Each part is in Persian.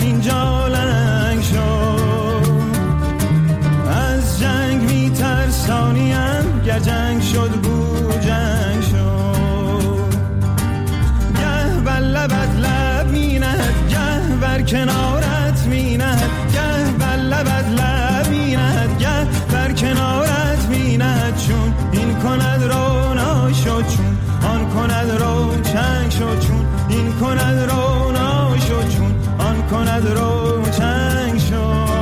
همینجا لنگ شد. از جنگ میترسانیم، گر جنگ شد بو جنگ شد. گه بر لبت لب می‌نهد، گه بر کنارت می‌نهد، گه بر لبت لب می‌نهد، گه بر کنارت می‌نهد. چون این کند رونا شد، چون آن کند رو چنگ شد، چون این کند رونا شد، چون آن کند رو چنگ شد.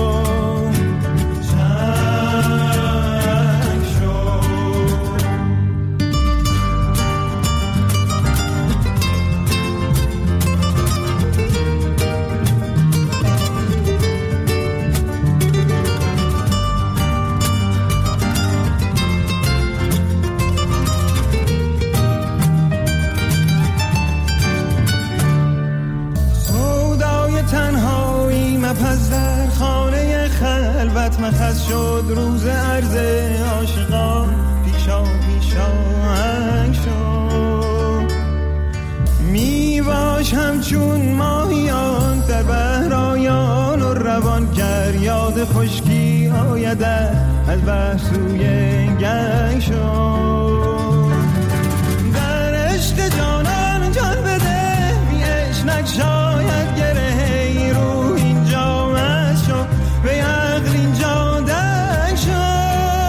پس در خانه خلوت مخص شد، روز عرض عاشقان پیشا هنگ شد. می باش همچون ماهیان در بحرایان و روان، گر یاد خشکی آید از بحر سوی گنگ شد. در عشق جانان جان بده، بی عشق نگشاید گره. به عقل اینجا دنگ شد.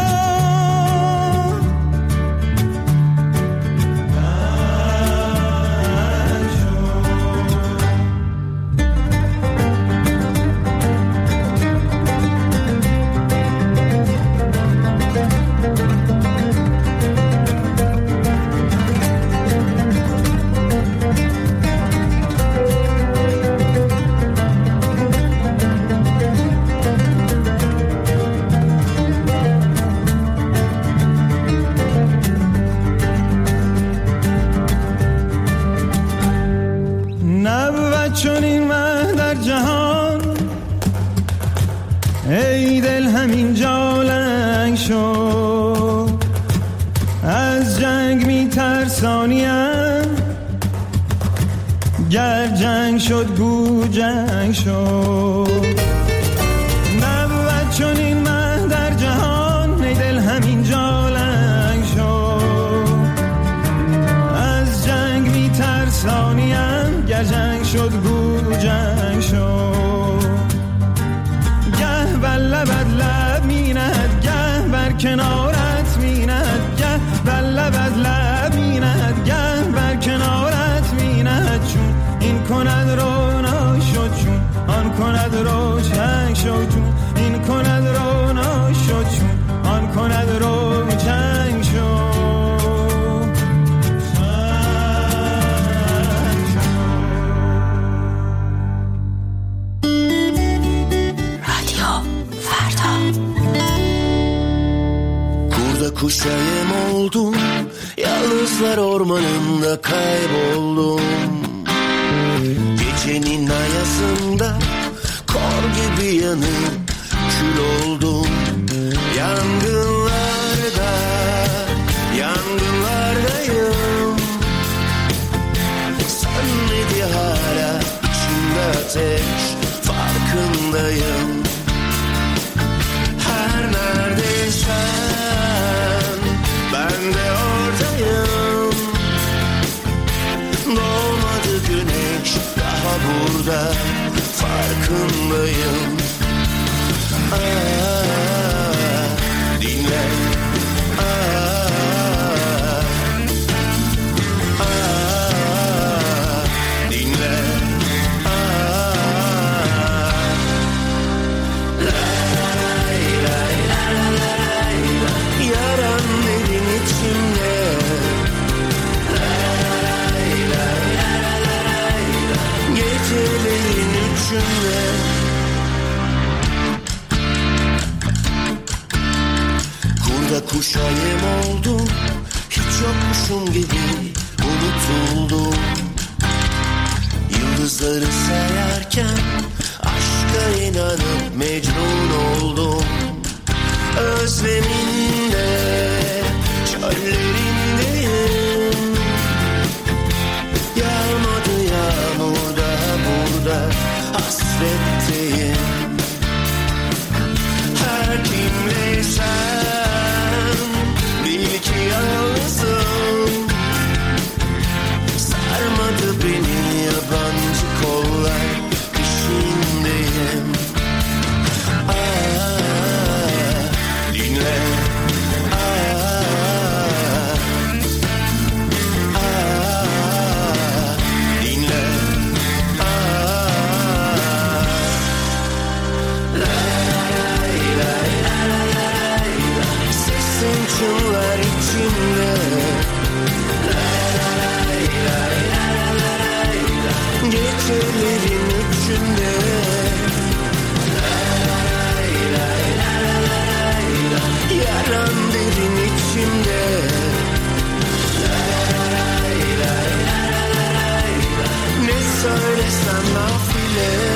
چون این مه در جهان، ای دل همینجا لنگ شد. از جنگ میترسانیم، گر جنگ شد گو جنگ شد. نبود چون این مه در جهان، ای دل همینجا لنگ شد. از جنگ میترسانیم، گر جنگ شد گو جنگ شد. گه بر لبت لب می‌نهد، گه بر کنارت می‌نهد، گه بر لبت لب می‌نهد، گه بر کنارت می‌نهد. چون این کند رونا شد، چون آن کند رو چنگ شد، چون این کند رونا شد، چون آن کند رو چنگ شد. Kuşayım oldum, yalnızlar ormanında kayboldum. Gecenin ayasında kor gibi yanıp kül oldum. Yangınlardayım. Sönmedi hala içimde ateş, farkındayım. Her neredeysen ben de oradayım. Doğmadı güneş daha burada, farkındayım. Dinle. Dinle. Yaran derin içimde. Geceleyin üçünde. Kurda kuşa yem oldum, hiç yokmuşum gibi unutuldum. Yıldızları sayarken aşka inanıp mecnun oldum. Özleminde, çöllerindeyim. Yağmadı yağmur daha burada, hasret betteyim. Her kimleysem bil ki yalnızım. Sarmadı beni yabancı kollar, peşindeyim. Dinle. Çınlar içimde, gecelerin üçünde, yaran derin içimde, ne söylesem nafile.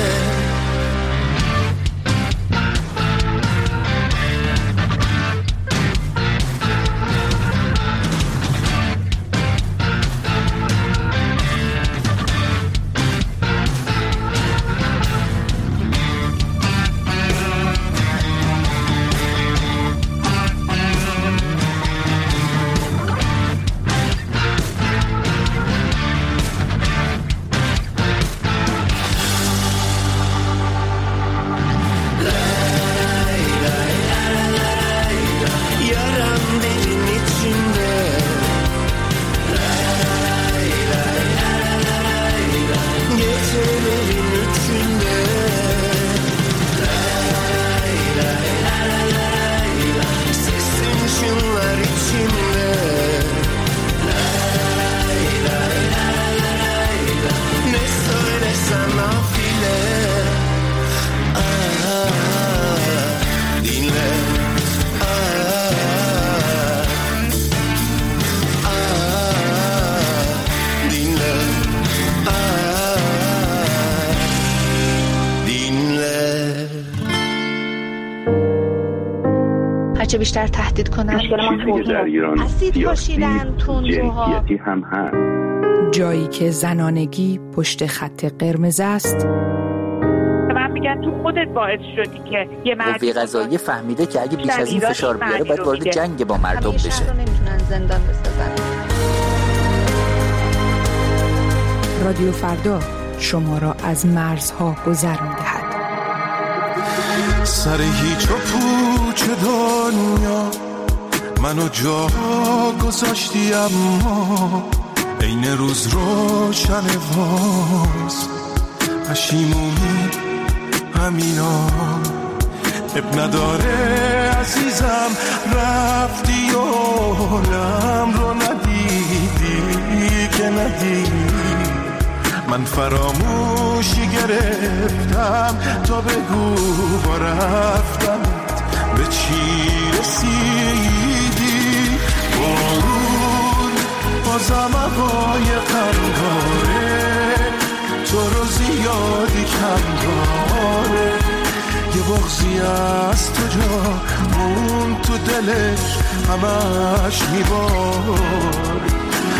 چه بیشتر تهدید کنن در ایران اسید پاشیدن تندروها هم هست. جایی که زنانگی پشت خط قرمز است. من میگن تو خودت باعث شدی که یه مرد قوه قضاییه فهمیده که اگه بیش از این فشار بیاره باید وارد جنگ با مردم بشه. نمیتونن زندان بسازن. رادیو فردا شما را از مرزها گذر می‌دهد. سر هیچ و پوچ دنیا منو جا گذاشتی، اما این روز روشن واس پشیمونی همینا. اب نداره عزیزم رفتی و حالم رو ندیدی که ندیدی. من فراموشی گرفتم تا بگو با رفتنت به چی رسیدی. بارون بازم هوای قنداره تو رو زیادی کم داره. یه بغضی از تو جا مون تو دلش همش میباره.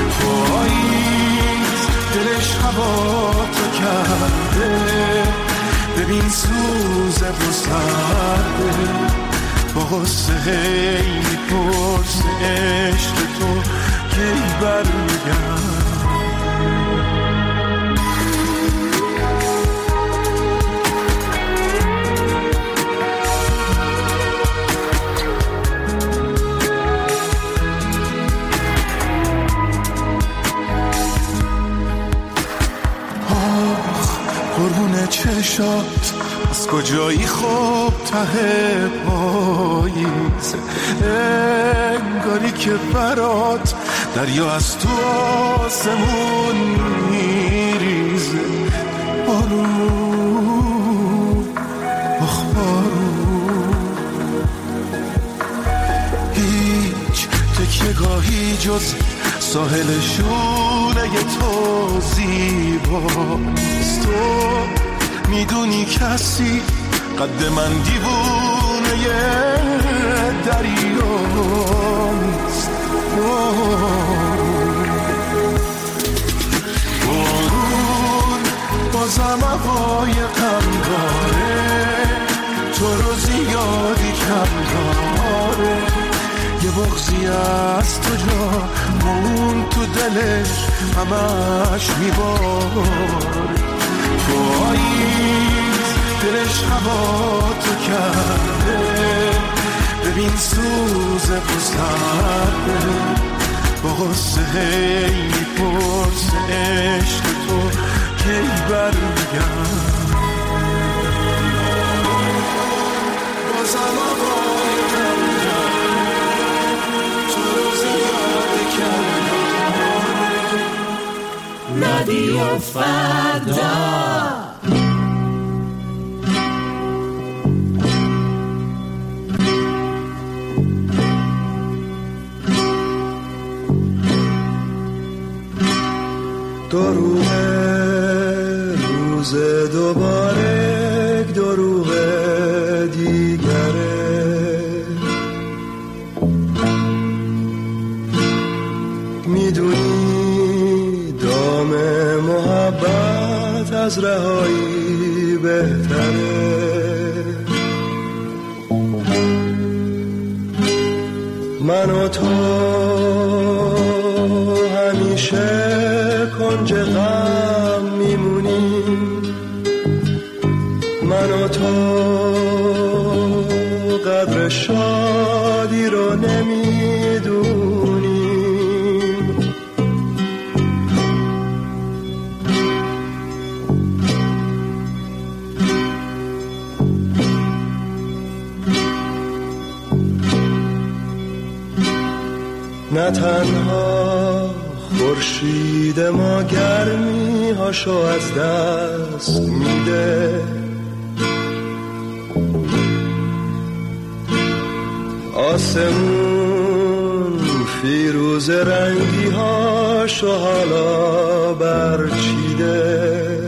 پاییز دلش هوا تو کرده، ببین سوزه و سرده. با غصه هی میپرسه عشق تو کی برمیگرد. قربون چشات از کجایی خوب ته پاییز، انگاری که برات دریا از تو آسمون میریزه. بارون آخ بارون، هیچ تکیه‌گاهی جز ساحل شونه تو زیباست. تو میدونی کسی قد من دیوونه دریاست. بارون بازم هوای غمگاره داره، یه بغضی از تو جا مون تو دلش همش میباره. پاییز دلش هوا تو کرده، ببین سوز بزرده با غصه هی میپرسه عشق تو کی برمیگرد. بازم آقای کردم تو رو زیاده کردم. رادیو فردا. دروغ روز دوباره دروغ دیگره، میدونی دام محبت از رهایی بهتره. من و تو همیشه کنج غم میمونیم، من و تو قدر شادی رو نمیدونیم. نه تنها خورشید ما گرمی هاشو از دست میده، آسمون فیروز رنگی هاشو حالا برچیده.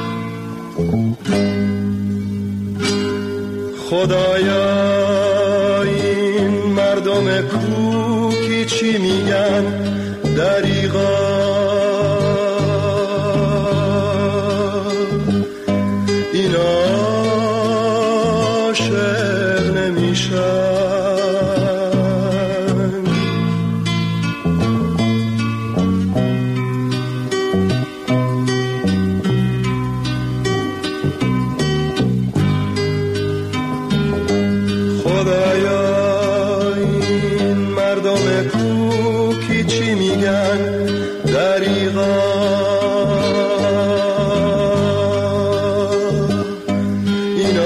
خدایا این مردم کوکی چی میگن دریغا، این عاشق نمیشن. خدایا این مردم کوکی چی میگن دریغا، این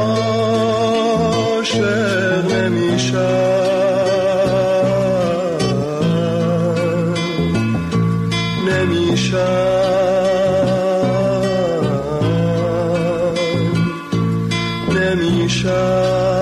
عاشق نمیشن. نمیشن